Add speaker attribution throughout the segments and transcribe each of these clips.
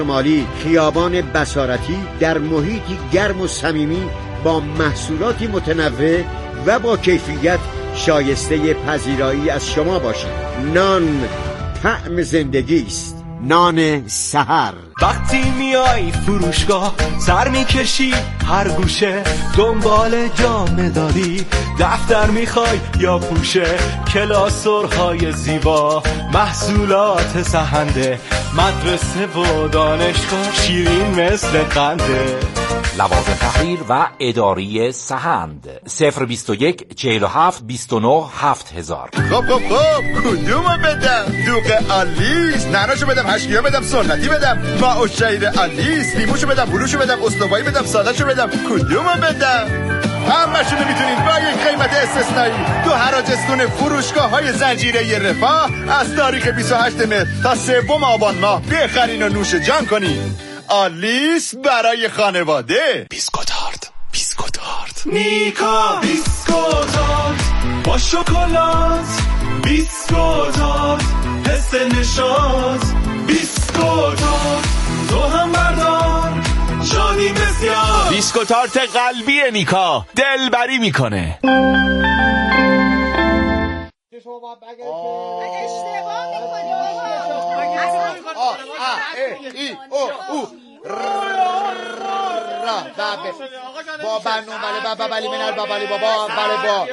Speaker 1: شمالی خیابان بصارتی در محیطی گرم و صمیمی با محصولاتی متنوع و با کیفیت شایسته پذیرایی از شما باشید. نان طعم زندگی است. نان سحر.
Speaker 2: وقتی میای فروشگاه سر میکشی هر گوشه، دنبال جامه داری، دفتر میخوای یا پوشه، کلاسورهای زیبا، محصولات سهنده، مدرسه و دانشگاه شیرین مثل قنده.
Speaker 3: لوازم تحریر و اداری سهند 021 47 29 7000.
Speaker 4: خب کدومو بدم؟ دوغ آلیس، نعناشو بدم، هشکیا بدم، سنتی بدم، ماء الشعیر آلیس، لیموشو بدم، بلوشو بدم، استوایی بدم، سادهشو بدم، کدومو بدم؟ همشونو میتونید با یک قیمت استثنایی تو حراجستون فروشگاه‌های زنجیره رفاه از تاریخ 28 مهر تا 3 آبان ماه بخرین و نوش جان کنید. آلیس برای خانواده.
Speaker 2: بیسکوتارت میکا بیسکوتارت با شکلات، بیسکوتارت حس نشاط، بیسکوتارت تو هم بردار شادی بسیار. بیسکوتارت قلبی میکا دلبری میکنه.
Speaker 4: بابا نومله بابا بلی منال بابا بلی بابا بله با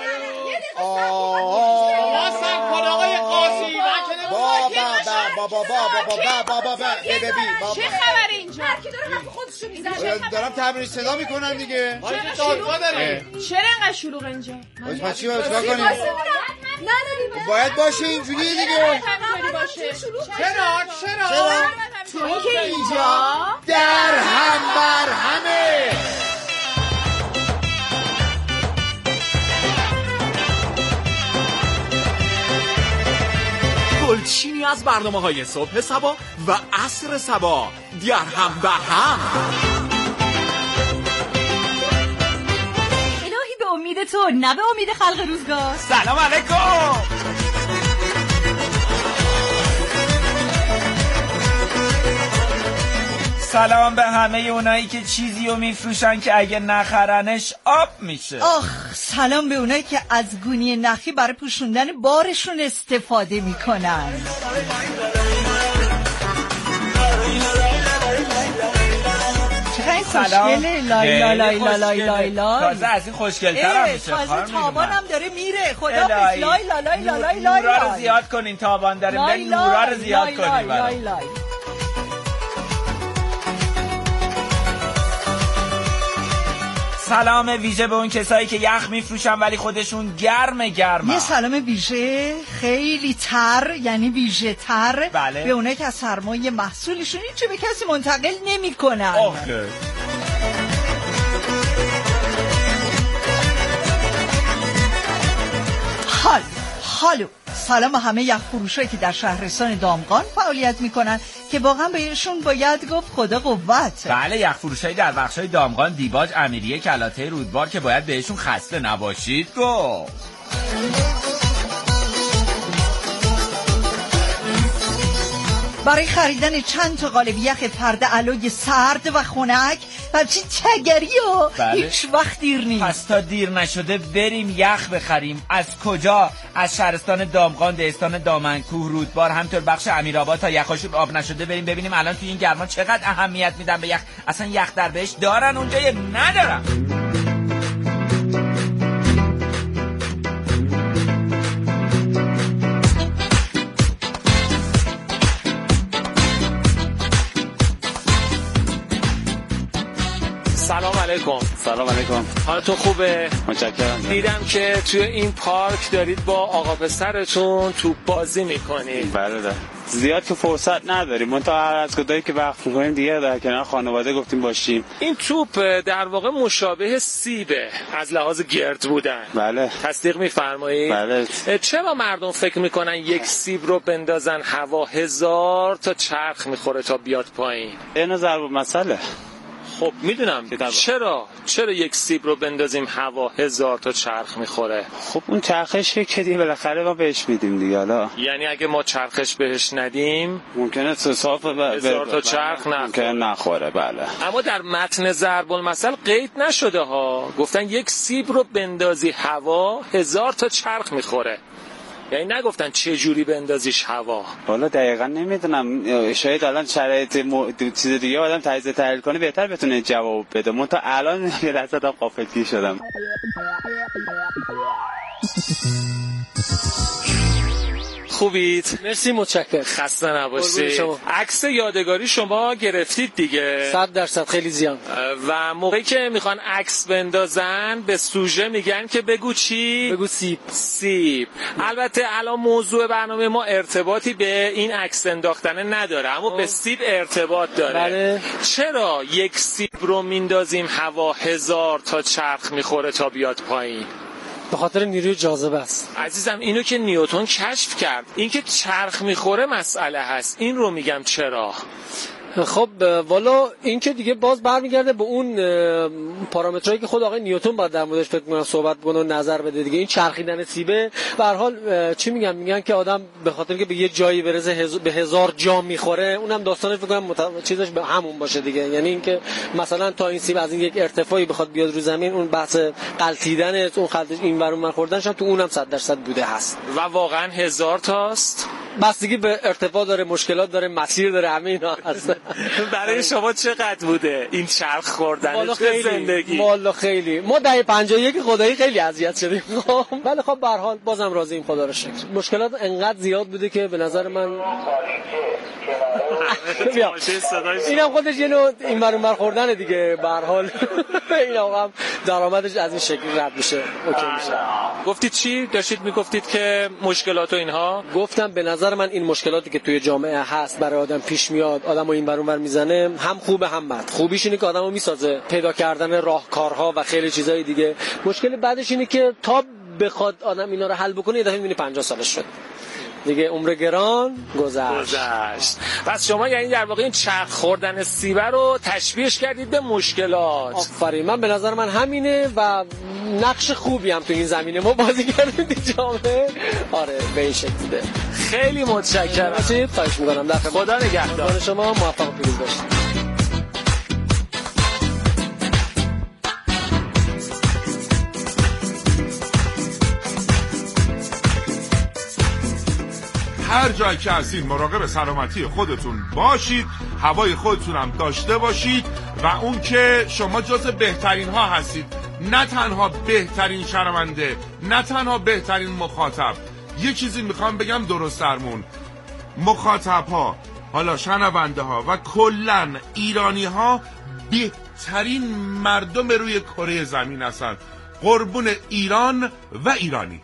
Speaker 5: چه خبر اینجا؟ هر کی داره حرف خودشو میزنه.
Speaker 4: دارم تمرین صدا میکنم دیگه.
Speaker 5: چرا انقدر شلوغ اینجا؟
Speaker 4: ما چیکار کنیم؟ باید باشه اینجوری دیگه. چرا؟
Speaker 5: تو اینجا
Speaker 4: در هم بر همه.
Speaker 2: گلچینی از برنامه‌های صبح صبا و عصر صبا در هم بر هم.
Speaker 5: الهی به امید تو، نه به امید خلق روزگار.
Speaker 2: سلام علیکم. سلام به همه اونایی که چیزی رو میفروشن که اگه نخرنش آب میشه.
Speaker 6: سلام به اونایی که از گونی نخی برای پوشوندن بارشون استفاده میکنن. چقدر این خوشگله. لای لای لای لای لای لای.
Speaker 2: تازه از این خوشگل‌تر هم میشه.
Speaker 6: تازه تابانم داره میره. خدا لای لای لای لای لای لای.
Speaker 2: نورا رو زیاد کنین، تابان داره میره، نورا رو زیاد کنین. لای لای. سلام ویژه به اون کسایی که یخ میفروشن ولی خودشون گرمه.
Speaker 6: یه سلام ویژه خیلی تر، یعنی ویژه تر،
Speaker 2: بله.
Speaker 6: به اونایی که از سرمایه محصولشون هیچی به کسی منتقل نمی کنن. حالو سلام همه یخ فروشایی که در شهرستان دامغان فعالیت میکنن که واقعا بهشون باید گفت خدا قوت.
Speaker 2: بله، یخ فروشایی در بخشای دامغان، دیباج، امیریه، کلاته، رودبار که باید بهشون خسته نباشید گفت.
Speaker 6: برای خریدن چند تا قالب یخ فرد علوی سرد و خنک همچین چگری و هیچ وقت دیر نیست.
Speaker 2: پس تا دیر نشده بریم یخ بخریم. از کجا؟ از شهرستان دامغان، دهستان دامنکوه، رودبار، همطور بخش امیرآباد تا یخاشون آب نشده بریم ببینیم الان توی این گرما چقدر اهمیت میدن به یخ. اصلا یخ در بهش دارن اونجا یا ندارن؟
Speaker 7: سلام علیکم.
Speaker 2: حالتون خوبه؟
Speaker 7: متشکرم.
Speaker 2: دیدم که توی این پارک دارید با آقا پسرتون توپ بازی میکنید.
Speaker 7: بله زیاد که فرصت نداریم، من تا هر از کدایی که وقت میکنیم دیگه در کنار خانواده گفتیم باشیم.
Speaker 2: این توپ در واقع مشابه سیبه از لحاظ گرد بودن.
Speaker 7: بله.
Speaker 2: تصدیق میفرمایید؟
Speaker 7: بله.
Speaker 2: چرا مردم فکر میکنن یک سیب رو بندازن هوا 1000 تا چرخ میخوره تا بیاد پایین؟
Speaker 7: اینو ضرب مسئله.
Speaker 8: خب میدونم چرا یک سیب رو بندازیم هوا 1000 تا چرخ میخوره؟
Speaker 7: خب اون چرخش که دیگه بالاخره ما بهش میدیم دیگه. حالا
Speaker 8: یعنی اگه ما چرخش بهش ندیم
Speaker 7: ممکنه صاف
Speaker 8: 1000 تا چرخ
Speaker 7: نخوره. بله.
Speaker 8: اما در متن ضرب المثل قید نشده ها، گفتن یک سیب رو بندازی هوا 1000 تا چرخ میخوره، یعنی نگفتن چه جوری بندازیش هوا.
Speaker 7: والا دقیقاً نمیدونم، شاید الان شرایط چیز دیگه آدم تجزیه تحلیل کنه بهتر بتونه جواب بده. من تا الان یه لحظه غافلگیر شدم.
Speaker 8: خوبید؟
Speaker 9: مرسی، متشکرم.
Speaker 8: خسته نباشید. عکس یادگاری شما گرفتید دیگه؟
Speaker 9: 100% خیلی زیاد.
Speaker 8: و موقعی که میخوان عکس بندازن به سوژه میگن که بگو چی؟
Speaker 9: بگو سیب.
Speaker 8: البته الان موضوع برنامه ما ارتباطی به این عکس انداختن نداره، اما به سیب ارتباط داره.
Speaker 9: بله.
Speaker 8: چرا یک سیب رو میندازیم هوا 1000 تا چرخ میخوره تا بیاد پایین؟
Speaker 9: به خاطر نیروی جاذبه است.
Speaker 8: عزیزم اینو که نیوتن کشف کرد، این که چرخ میخوره مسئله هست، این رو میگم چرا.
Speaker 9: خب والا این که دیگه باز برمیگرده به اون پارامترایی که خود آقای نیوتن باید در موردش فکر کنم صحبت کنه و نظر بده دیگه. این چرخیدن سیبه به هر حال چی میگن که آدم به خاطر که به یه جایی برسه به 1000 جا میخوره، اونم داستانش فکر کنم چیزش به همون باشه دیگه. یعنی اینکه مثلا تا این سیب از این یک ارتفاعی بخواد بیاد رو زمین، اون بحث غلطیدن اون خلطش این ور اون ور خوردنش هم تو اونم 100% بوده هست.
Speaker 8: و واقعا 1000 تاست؟
Speaker 9: بستگی به ارتفاع داره، مشکلات داره، مسیر داره، همه اینا هست.
Speaker 8: برای شما چقدر بوده این چرخ خوردن تو زندگی؟
Speaker 9: والا خیلی. ما دهه 51 خدایی خیلی اذیت شدیم. ولی خب به هر حال بازم راضییم، خدا رو شکر. مشکلات انقدر زیاد بوده که به نظر من اینم خودش یه نوع این ور اون ور خوردن دیگه. به هر حال اینا هم درآمدش از این شکل رد میشه، اوکی میشه.
Speaker 8: گفتید چی؟ داشتید میگفتید که مشکلات و اینها.
Speaker 9: گفتم به نظر من این مشکلاتی که توی جامعه هست برای آدم پیش میاد، آدمو این ور اون ور میزنه، هم خوبه هم بد. خوبیش اینه که آدمو میسازه، پیدا کردن راهکارها و خیلی چیزای دیگه. مشکل بعدش اینه که تا بخواد آدم اینا رو حل بکنه یه دفعه میبینی 50 سالش شد دیگه، عمر گران گذشت.
Speaker 8: پس شما یعنی در واقع این چرخ خوردن سیبه رو تشبیهش کردید به مشکلات.
Speaker 9: آفرین. من به نظر من همینه و نقش خوبی هم تو این زمینه ما بازی کردیم تو جامعه. آره به این شکل بوده.
Speaker 8: خیلی متشکرم.
Speaker 9: خواهش می‌کنم. در
Speaker 8: خدا نگهدار
Speaker 9: شما. موفق و پیروز باشید.
Speaker 10: هر جایی که هستید مراقب سلامتی خودتون باشید، هوای خودتون هم داشته باشید و اون که شما جز بهترین ها هستید، نه تنها بهترین شنونده، نه تنها بهترین مخاطب. یه چیزی میخوام بگم درست درمون، مخاطب ها، حالا شنونده ها و کلن ایرانی ها بهترین مردم روی کره زمین هستن. قربون ایران و ایرانی.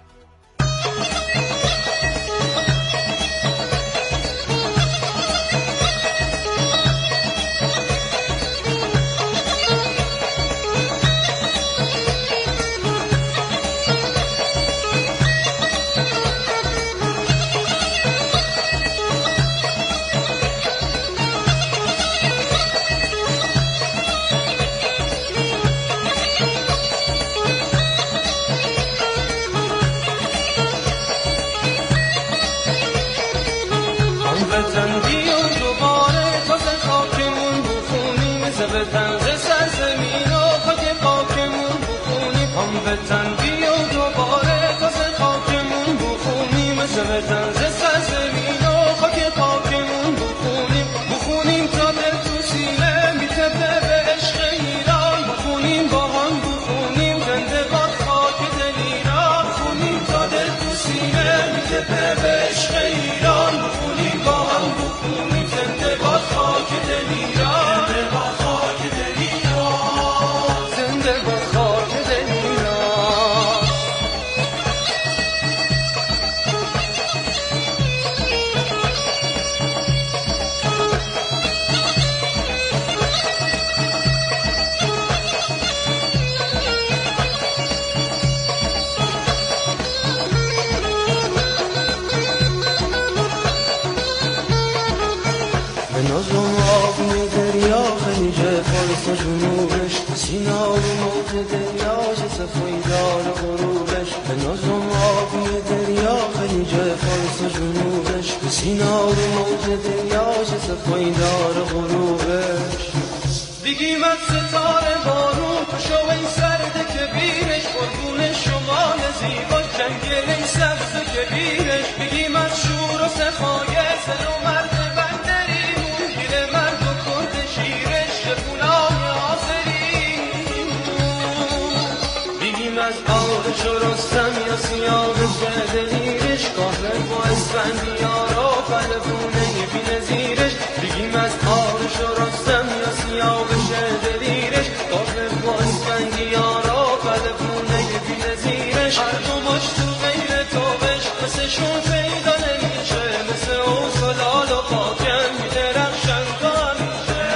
Speaker 11: دریاش صفایی داره غروبش بگیم از ستاره بارون پشو این سرده که بیرش قربون شمال زیبا جنگل این سبز که بیرش بگیم از شور و سخای زن و مرد بندریمون گیل مرد و کرد شیرش شپونای آزریمون بگیم از آرش و رستم یا سیاوش دلیرش قاهر با اسفندیارا فلبونه بی نظیرش بگیم از آرش و رستم یا سیاوش دلیرش قاهر با اسفندیارا فلبونه بی نظیرش هر دو ماش تو غیر توبش مثل شون پیدا نمیشه مثل او سلال و خاکم میدرخشن تا همیشه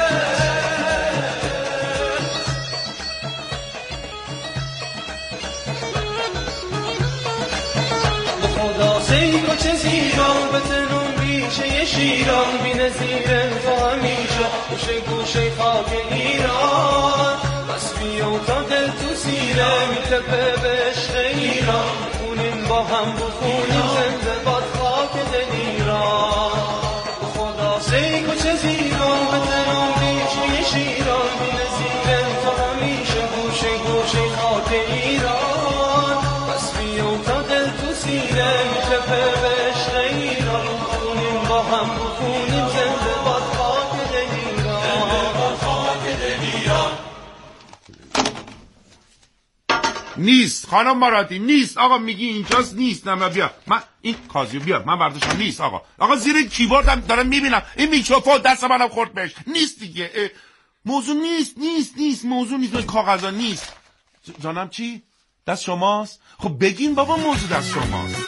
Speaker 11: خدا سیکو چه زیبا به تنون بیشه شیران بی نظیره تا همیشه گوشه گوشه خاک ایران بس بیو تا دل تو سیره میتپه به عشق ایران بخونیم با هم بخونیم زنده باد خاک دل ایران خدا سیکو چه زیبا به تنون بیشه شیران بی نظیره تا همیشه گوشه گوشه خاک ایران بس بیو تا دل تو سیره میتپه به عشق ایران بخونیم با هم بخونیم زنده باد خاک دل ایران خاک دل ایران
Speaker 10: نیست خانم مرادی نیست آقا میگی اینجاست نیست نه بیا من این کازیو بیا من برداشتم نیست آقا زیر کیبوردم دارم میبینم این میکروفون دست منم خورد بهش نیست دیگه موضوع نیست موضوع نیست کاغذا نیست جانم چی دست شماست خب بگین بابا موضوع دست شماست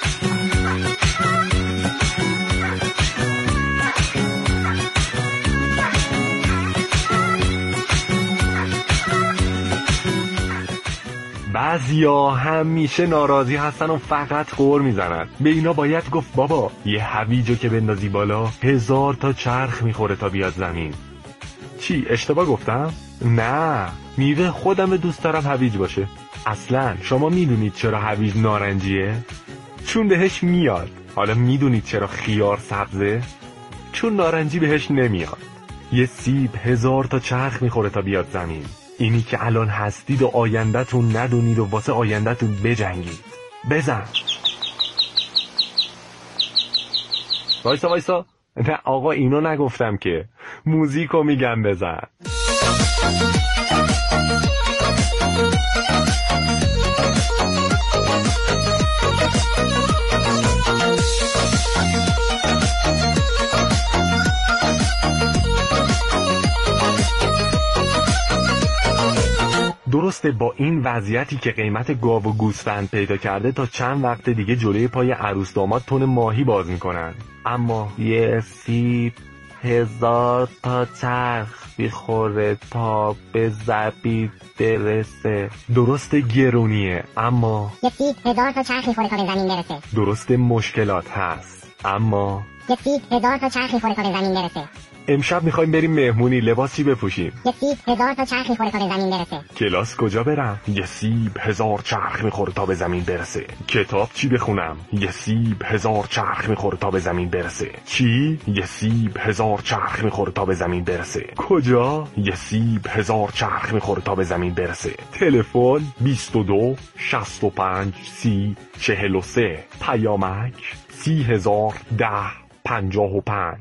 Speaker 12: بعضیا همیشه ناراضی هستن و فقط غر میزنن. به اینا باید گفت بابا یه هویجو که بندازی بالا 1000 تا چرخ میخوره تا بیاد زمین. چی اشتباه گفتم؟ نه میوه خودم دوست دارم هویج باشه. اصلا شما میدونید چرا هویج نارنجیه؟ چون بهش میاد. حالا میدونید چرا خیار سبزه؟ چون نارنجی بهش نمیاد. یه سیب 1000 تا چرخ میخوره تا بیاد زمین. اینی که الان هستید و آینده‌تون ندونید و واسه آینده‌تون بجنگید. بزن. وایسا. نه آقا اینو نگفتم که. موزیکو میگم بزن. درسته با این وضعیتی که قیمت گاو و گوسفند پیدا کرده تا چند وقت دیگه جلوی پای عروس داماد تن ماهی باز میکنن، اما یه سیب 1000 تا چرخ میخوره تا به زبیب برسه. درسته گرونیه اما
Speaker 13: یه سیب 1000 تا چرخ میخوره تا به زمین برسه.
Speaker 12: درسته مشکلات هست اما
Speaker 13: یه سیب 1000 تا چرخ میخوره تا به زمین برسه.
Speaker 12: امشب میخوایم بریم مهمونی، لباس چی بپوشیم؟
Speaker 13: یه سیب 1000 تا چرخ میخوره تا به زمین برسه.
Speaker 12: کلاس کجا برم؟ یه سیب 1000 چرخ میخوره تا به زمین برسه. کتاب چی بخونم؟ یه سیب 1000 چرخ میخوره تا به زمین برسه. چی؟ یه سیب 1000 چرخ میخوره تا به زمین برسه. کجا؟ یه سیب 1000 چرخ میخوره تا به زمین برسه. تلفن 22 65 30 43. پیامک 30010 55.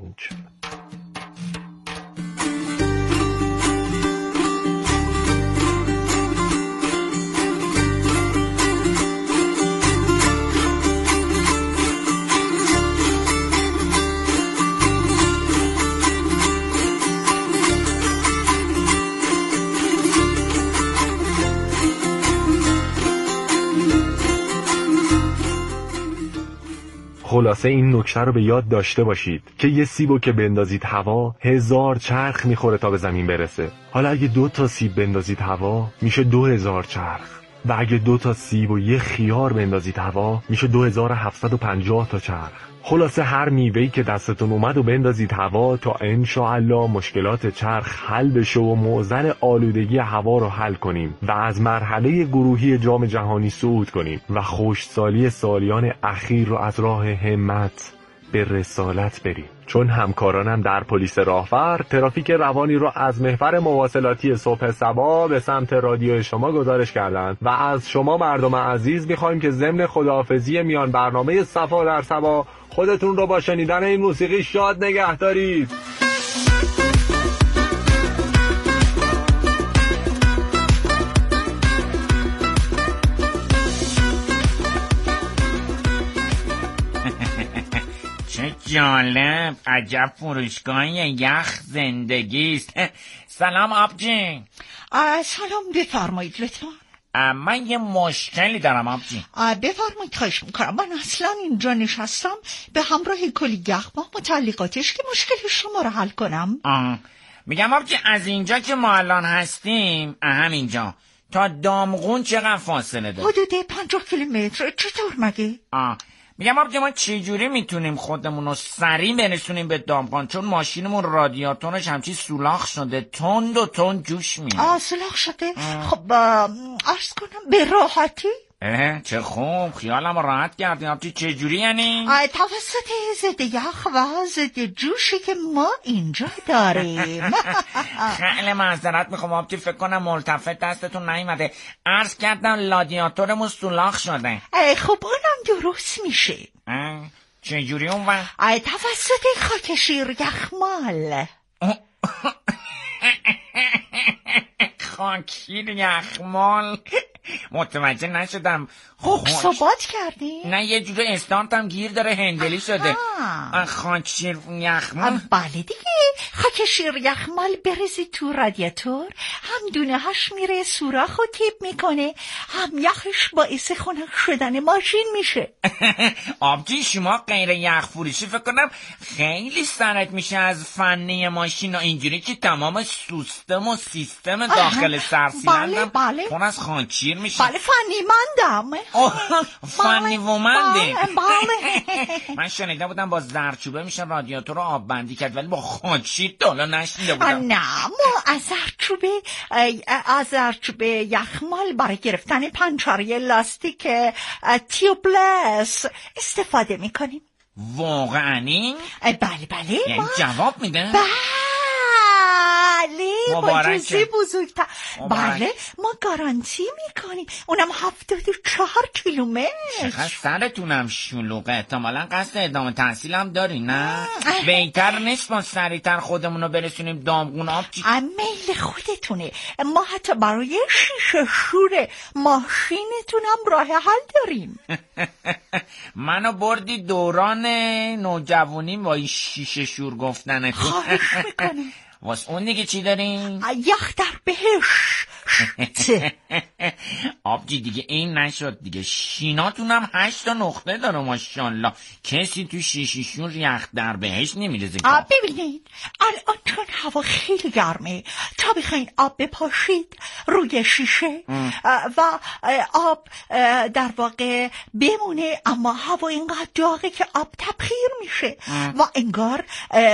Speaker 12: خلاصه این نکته رو به یاد داشته باشید که یه سیبو که بندازید هوا 1000 چرخ میخوره تا به زمین برسه. حالا اگه 2 تا سیب بندازید هوا میشه 2000 چرخ و اگه 2 تا سیب و یه خیار بندازید هوا میشه 2750 تا چرخ. خلاصه هر میوه‌ای که دستتون اومد و بندازید هوا تا انشاءالله مشکلات چرخ حل بشه و معضل آلودگی هوا رو حل کنیم و از مرحله گروهی جام جهانی صعود کنیم و خشکسالی سالیان اخیر رو از راه همت به رسالت بریم. چون همکارانم در پلیس راهور ترافیک روانی رو از محور مواصلاتی صبح صبا به سمت رادیو شما گزارش کردند و از شما مردم عزیز میخوایم که ضمن خداحافظی میان برنامه صفا در صبا خودتون رو با شنیدن این موسیقی شاد نگه دارید.
Speaker 2: جالب، عجب فروشگاه یخ زندگیست. سلام آبجی.
Speaker 6: سلام، بفرمایید لطفا.
Speaker 2: من یه مشکلی دارم آبجی.
Speaker 6: بفرمایید، خواهش میکنم. من اصلا اینجا نشستم به همراه کلی یخ با متعلقاتش که مشکل شما رو حل کنم.
Speaker 2: میگم آبجی از اینجا که ما الان هستیم همینجا تا دامغون چقدر فاصله داره؟
Speaker 6: حدود 50 کیلومتر. چطور مگه؟
Speaker 2: میگم آبجی ما چجوری میتونیم خودمون رو سریع برسونیم به دامغان، چون ماشینمون رادیاتورش همچی سولاخ شده، تند و تند جوش میاد.
Speaker 6: سولاخ شده؟ خب عرض کنم به راحتی؟
Speaker 2: چه خوب، خیالم راحت کردین آبجی. چجوری یعنی؟
Speaker 6: توسط ضد یخ و ضد جوشی که ما اینجا داریم.
Speaker 2: خیلی معذرت میخوام آبجی، فکر کنم ملتفت دستتون نیومده. عرض کردم رادیاتورمون سولاخ شده.
Speaker 6: خب اونم درست میشه.
Speaker 2: چجوری اون وقت؟
Speaker 6: توسط خاک شیر یخمال.
Speaker 2: خاک شیر یخمال؟ متوجه نشدم.
Speaker 6: خوب ثبات کردی؟
Speaker 2: نه یه جوره استانتم گیر داره، هندلی شده. خاک شیر یخمال؟
Speaker 6: بله دیگه، خاک شیر یخمال برزی تو رادیاتور، هم دونه هاش میره سوراخ و تیپ میکنه، هم یخش باعث خنک شدن ماشین میشه.
Speaker 2: آبجی شما غیر یخ فروشی فکر کنم خیلی سرت میشه از فنی ماشین و اینجوری که تمام سیستم و سیستم داخل سرسیلندم پر از خاک شیر میشه.
Speaker 6: بله فنی مندم.
Speaker 2: فنی ومنده.
Speaker 6: بله.
Speaker 2: من شنیده بودم با زردچوبه میشه رادیاتور رو آب بندی کرد، ولی با خاک شیر تا حالا نشنیده بودم.
Speaker 6: نه ما از زردچوبه یخمال برای گرفتن پنچره لاستیک تیوبلس استفاده میکنیم.
Speaker 2: واقعا؟
Speaker 6: بله
Speaker 2: یعنی جواب میده؟
Speaker 6: بله با جزی بزرگتر. بله ما گارانتی میکنیم، اونم 74 کیلومتر.
Speaker 2: چقدر سرتونم شلوغه، احتمالا قصد ادامه تحصیل هم داری نه؟ بهتر نیست ما سریعتر خودمونو برسونیم دامغون آبجی؟
Speaker 6: میل خودتونه، ما حتی برای شیشه شور ماشینتونم راه حل داریم.
Speaker 2: منو بردی دوران نوجوانیم با این شیشه شور گفتنتون.
Speaker 6: خواهش میکنم.
Speaker 2: واسه اون دیگه چی داریم؟
Speaker 6: یخ در بهشت.
Speaker 2: آبجی دیگه این نشد دیگه، شیناتون هم 8 نقطه داره ماشاءالله. کسی تو شیشیشون یخ در بهشت نمیرزه.
Speaker 6: ببینید الان چون هوا خیلی گرمه، تا بخواین آب بپاشید روی شیشه و آب در واقع بمونه، اما هوا اینقدر داغه که آب تبخیر میشه و انگار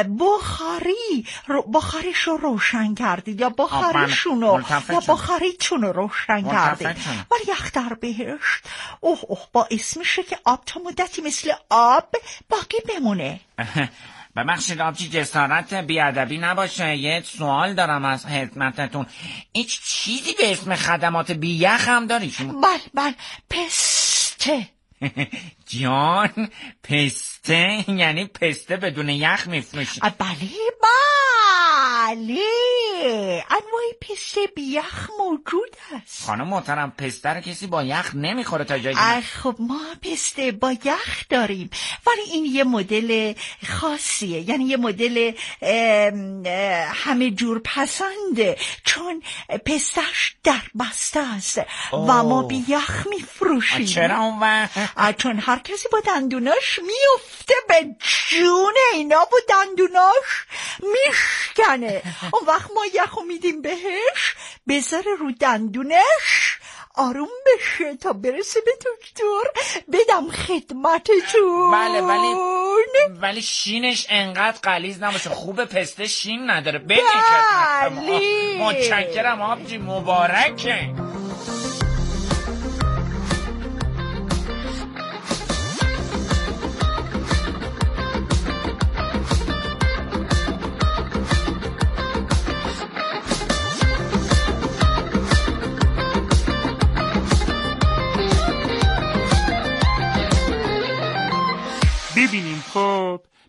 Speaker 6: بخاریش رو روشن کردید یا بخاریشون رو یا بخاریتون رو روشن کردید، ولی یخ در بهشت باعث میشه که آب تا مدتی مثل آب باقی بمونه.
Speaker 2: ببخشید آبجی جسارت بیادبی نباشه، یه سوال دارم از خدمتتون. هیچ چیزی به اسم خدمات بی یخ هم داری شما؟
Speaker 6: بله پسته.
Speaker 2: جان پسته یعنی پسته بدون یخ میفروشی؟
Speaker 6: بله انواع پسته بی یخ موجود است.
Speaker 2: خانم محترم پسته رو کسی با یخ نمیخوره تا جایی؟
Speaker 6: خب ما پسته با یخ داریم، ولی این یه مدل خاصیه، یعنی یه مدل همه جور پسنده، چون پستهش در بسته است و ما بی یخ میفروشیم.
Speaker 2: چرا اون وقت؟
Speaker 6: چون هر کسی با دندوناش میفته به جون اینا با دندوناش میشکنه، اون وقت ما یخو میدیم بهش بذاره رو دندونش آروم بشه تا برسه به دکتر بدم خدمتتون.
Speaker 2: بله ولی شینش انقدر غلیظ نباشه. خوب پسته شین نداره. بدین خدمتتون. متشکرم آبجی، مبارکه.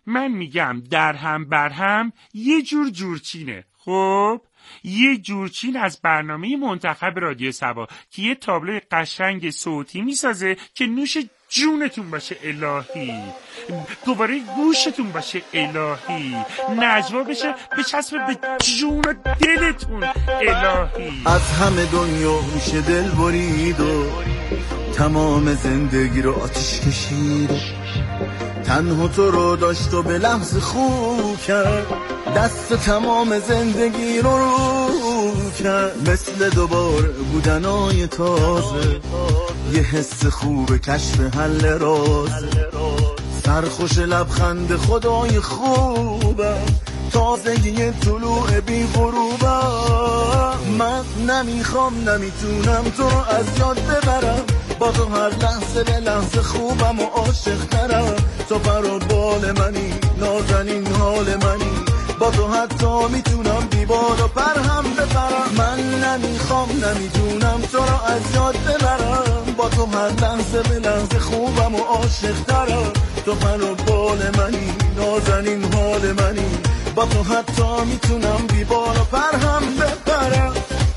Speaker 10: من میگم در هم بر هم یه جور جورچینه. خب یه جورچین از برنامه منتخب رادیو سبا که یه تابلو قشنگ صوتی میسازه که نوش جونتون باشه الهی، دوباره گوشتون باشه الهی، نجوا بشه بچسبه به جون و دلتون الهی.
Speaker 11: از همه دنیا هوش دل برید و تمام زندگی رو آتش کشید، تنها تو رو داشت و به لحظه خوب کرد، دست تمام زندگی رو کرد، مثل دوباره بودنای تازه، یه حس خوب کشف حل راز، سرخوش لبخند خدای خوبم، تازگی طلوع بی غروبم. من نمیخوام نمیتونم تو رو از یاد ببرم، با تو هر لحظه به لحظه خوبم و عاشق ترم، تو پر و بال منی، نازنین حال منی، با تو حتی میتونم بیبال و پر هم بپرم. من نمیخوام نمیتونم تو رو از یاد ببرم، با تو هر لحظه به لحظه خوبم و عاشق ترم، تو پر و بال منی، نازنین حال منی، با تو حتی میتونم بیبال و پر هم بپرم.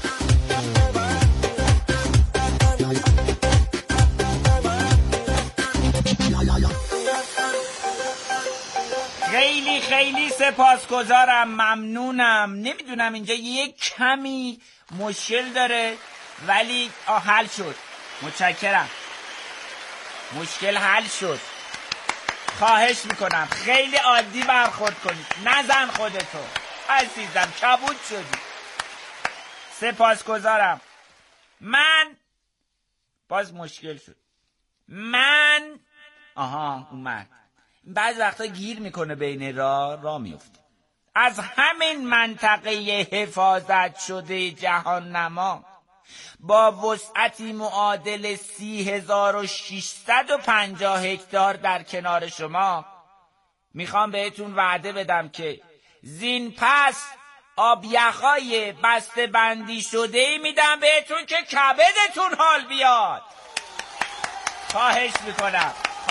Speaker 2: خیلی خیلی سپاسگزارم، ممنونم. نمیدونم اینجا یک کمی مشکل داره ولی حل شد. متشکرم، مشکل حل شد. خواهش میکنم خیلی عادی برخورد کنید، نزن خودتو عزیزم، کبود شدی. سپاسگزارم. من باز مشکل شد. من اومد. بعض وقتا گیر میکنه بین راه میفته. از همین منطقه حفاظت شده جهان نما با وسعتی معادل 30,650 هکتار در کنار شما میخوام بهتون وعده بدم که زین پس آب یخای بسته بندی شده میدم بهتون که کبدتون حال بیاد. خواهش میکنم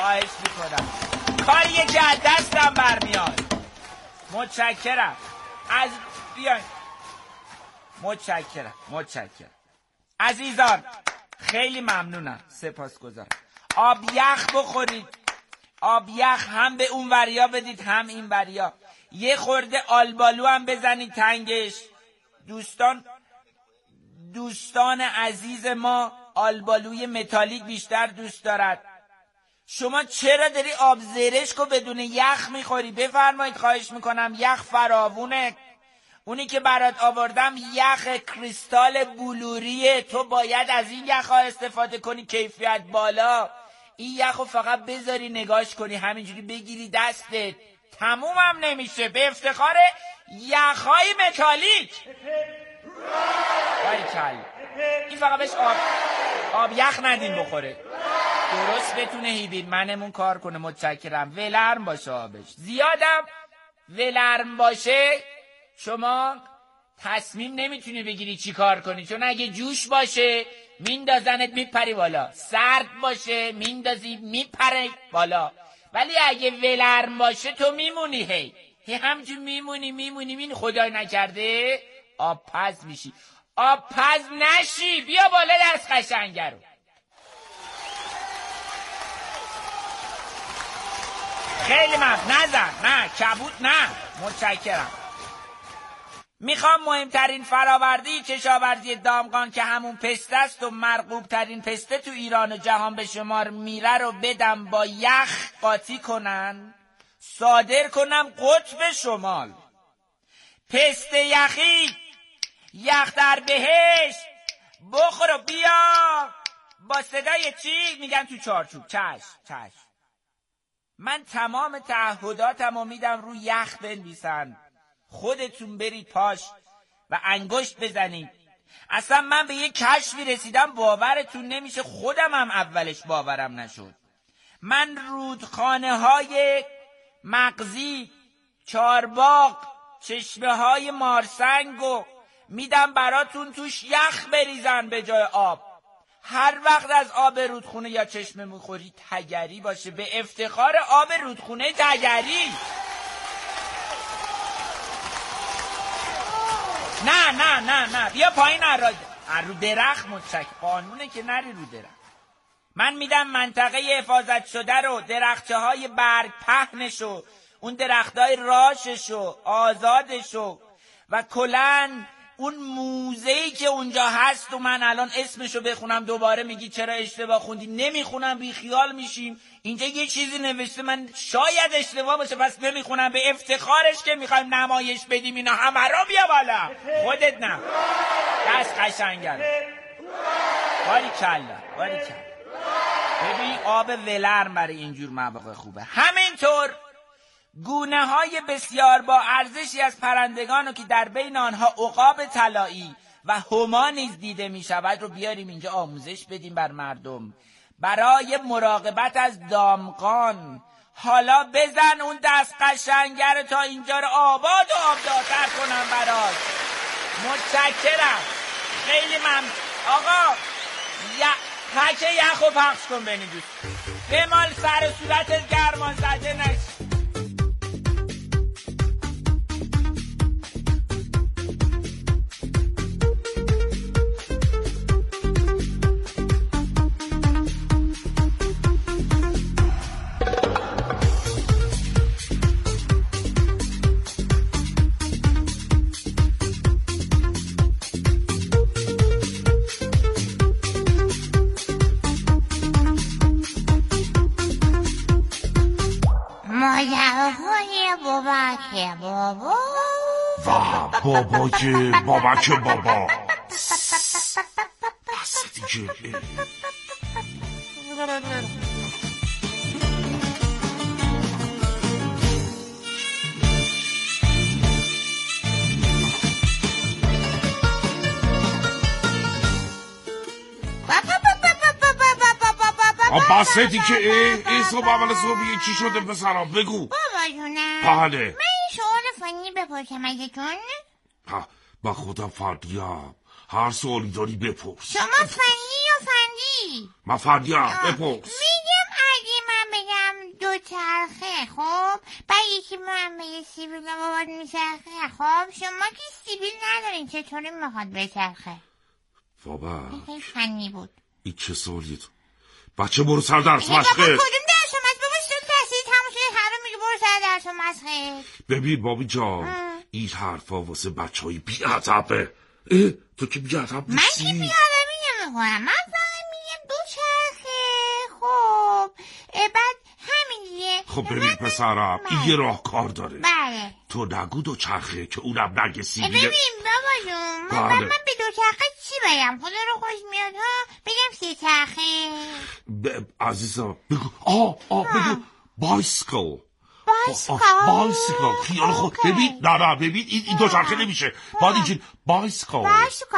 Speaker 2: کاریه که از دستم برمیاد. متشکرم از بیاین. متشکرم عزیزان، خیلی ممنونم، سپاسگزارم. آب یخ بخورید، آب یخ هم به اون وریا بدید هم این وریا. یه خورده آلبالو هم بزنید تنگش. دوستان عزیز ما آلبالوی متالیک بیشتر دوست دارد. شما چرا داری آب زرشک رو بدون یخ میخوری؟ بفرمایید، خواهش میکنم. یخ فراوونه. اونی که برات آوردم یخ کریستال بلوریه. تو باید از این یخ ها استفاده کنی، کیفیت بالا. این یخ رو فقط بذاری نگاش کنی، همینجوری بگیری دستت، تمومم نمیشه. به افتخار یخ های متالیک. این فقط بهش آب یخ ندین بخوره، درست بتونه هیبیرمنمون کار کنه. متشکرم. ولرم باشه آبش، زیادم ولرم باشه شما تصمیم نمیتونی بگیری چی کار کنی، چون اگه جوش باشه میندازنت میپری بالا، سرد باشه میندازی میپره بالا، ولی اگه ولرم باشه تو میمونی هی همچون میمونی خدای نکرده آب پز میشی. آب پز نشی، بیا بالا دست قشنگه رو. خیلی نه کبود نه. متشکرم. میخوام مهمترین فراورده کشاورزی دامغان که همون پسته است و مرغوب ترین پسته تو ایران و جهان به شمار میره رو بدم با یخ قاطی کنن، صادر کنم قطب شمال. پسته یخی، یخ در بهشت، بخور و بیا با صدای چی میگن تو چارچوب. چشم. من تمام تعهداتم رو میدم رو یخ بنویسن، خودتون برید پاش و انگشت بزنید. اصلا من به یه کشفی رسیدم باورتون نمیشه، خودم هم اولش باورم نشد. من رودخانه های مغزی، چارباغ، چشمه های مارسنگو میدم براتون توش یخ بریزن به جای آب. هر وقت از آب رودخونه یا چشمه میخوری تگری باشه، به افتخار آب رودخونه تگری. نه بیا پایین رو درخت متشکرم. قانونه که نری رو درخت. من میدم منطقه حفاظت شده رو، درخچه های برگ پهنشو، اون درختای راششو، آزادشو و کلن اون موزه‌ای که اونجا هست و من الان اسمشو بخونم دوباره میگی چرا اشتباه خوندی. نمیخونم بی خیال میشیم. اینجا یه چیزی نوشته من شاید اشتباه باشه پس نمیخونم. به افتخارش که میخوایم نمایش بدیم اینا همه رو بیا بالا. خودت نه دست قشنگه. باری کلا ببین آب ولرم برای اینجور مواقع خوبه. همینطور گونه های بسیار با ارزشی از پرندگان که در بین آنها عقاب طلایی و هما نیز دیده می شود رو بیاریم اینجا آموزش بدیم بر مردم برای مراقبت از دامغان. حالا بزن اون دست قشنگر تا اینجا رو آباد و آبدارتر کنم برات. متشکرم خیلی ممنون. آقا پک یخو پخش کن بینی دوست بمال سر صورتت گرمان زده نشی.
Speaker 10: بابک بابا بس دیگه. بس دیگه. این صبح اول صبح چی شده پسرم بگو.
Speaker 14: بابا جونم
Speaker 10: بله
Speaker 14: من این سوال فنی بپرسم ازتون.
Speaker 10: من خودم فردیم. هر سوالی داری بپرس.
Speaker 14: شما فنی یا فندی؟
Speaker 10: من فردیم بپرس.
Speaker 14: میگم اگه من بگم دو چرخه خب بعد یکی من به سیبیل بابات میچرخه خب شما که سیبیل ندارین چطوری میخواد بچرخه؟
Speaker 10: بابا
Speaker 14: این فنی بود.
Speaker 10: این چه سوالیه تو؟ بچه برو سر درس مشقه.
Speaker 14: کدوم درس مشقه؟ بابا شد تحصیل تموم شده هر رو میگه برو سر درس مشقه.
Speaker 10: ببین بابی جان این حرفا واسه بچه های بی‌ادبه. تو که بی‌ادب نیستی.
Speaker 14: من که بی‌ادبی نمی‌کنم. من فقط میگم دو چرخه خب بعد همین دیگه.
Speaker 10: خب ببین پسرم این یه راهکار داره.
Speaker 14: بله
Speaker 10: تو نگو دو چرخه که اونم نگه سیبیله.
Speaker 14: ببین بابا جون من به دو چرخه چی بگم؟ خدا رو خوش میاد ها بگم سه چرخه.
Speaker 10: عزیزم بگو بگو بایسکل.
Speaker 14: بایسکل
Speaker 10: خیال خود. ببین نه ببین این دو چرخه نمیشه. باید اینجوری بایسکل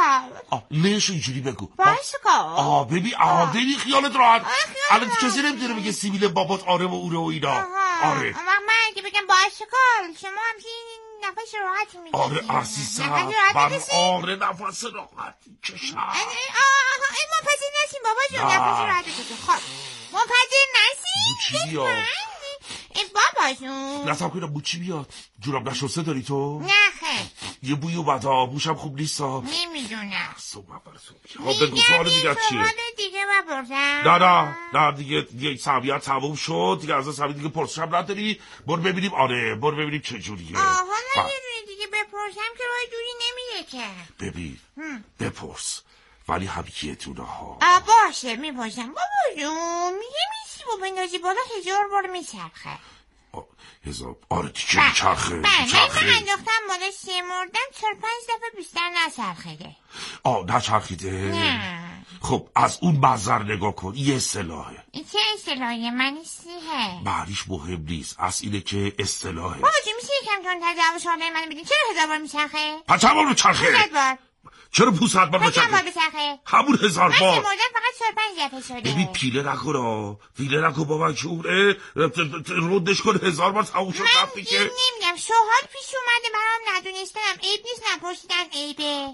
Speaker 10: لش اینجوری بگو بایسکل. ببین خیالت راحت. الان کسی نمیدونه بگه سیبیل بابات آره و اوره و اینا. آره
Speaker 14: من اگه بگم بایسکل شما همچین نفس راحت میگی.
Speaker 10: آره عزیزم آره نفس راحتی کشم.
Speaker 14: منفجر نسیم بابا جون نفس راحتی کشم. خب منفجر نسیم
Speaker 10: چی بیاد؟
Speaker 14: بابا جون
Speaker 10: نتم کنم بود چی بیاد؟ جوراب نشسته داری تو؟
Speaker 14: نه خیلی
Speaker 10: یه بوی و بدا بوشم خوب نیست ها.
Speaker 14: نمیدونم.
Speaker 10: بگو سوال دیگه چیه؟
Speaker 14: سوال دیگه بپرسم.
Speaker 10: نه دیگه سمیت تموم شد دیگه. از سمیت دیگه پرسشم نداری. برو ببینیم برو ببینیم چه جوریه.
Speaker 14: حالا یه جوری دیگه بپرسم که راه جوری نمیده که.
Speaker 10: ببین بپرس ولی هم یه دونه ها.
Speaker 14: باشه میپرسم. بابا جون میگه میسی با بندازی بالا 1000 بار میچرخه.
Speaker 10: 1000 آره دیگه میچرخه.
Speaker 14: من انداختم بالا شمردم 4-5 دفعه بیشتر نچرخیده.
Speaker 10: نچرخیده؟
Speaker 14: نه.
Speaker 10: خب از اون منظر نگاه کن. یه اصطلاحه.
Speaker 14: این چه اصطلاحیه؟ معنیش چیه؟
Speaker 10: معنیش مهم نیست. از اینه که اصطلاحه.
Speaker 14: بابا جون میشه یکم تندتر جواب سوالای منو بدین؟ چرا 1000 بار میچرخه؟
Speaker 10: پس چند بار میچرخه؟
Speaker 14: 1000 بار.
Speaker 10: چرا 500 بار
Speaker 14: بچرخه؟
Speaker 10: همون 1000 بار.
Speaker 14: من شمردم فقط 4-5 دفعه شده.
Speaker 10: ببین پیله نکن بابا جون. ردش کن 1000 بار تموم شد.
Speaker 14: من نمیگم سوال پیش اومده برام ندونستم. عیب نیست نپرسیدن عیبه.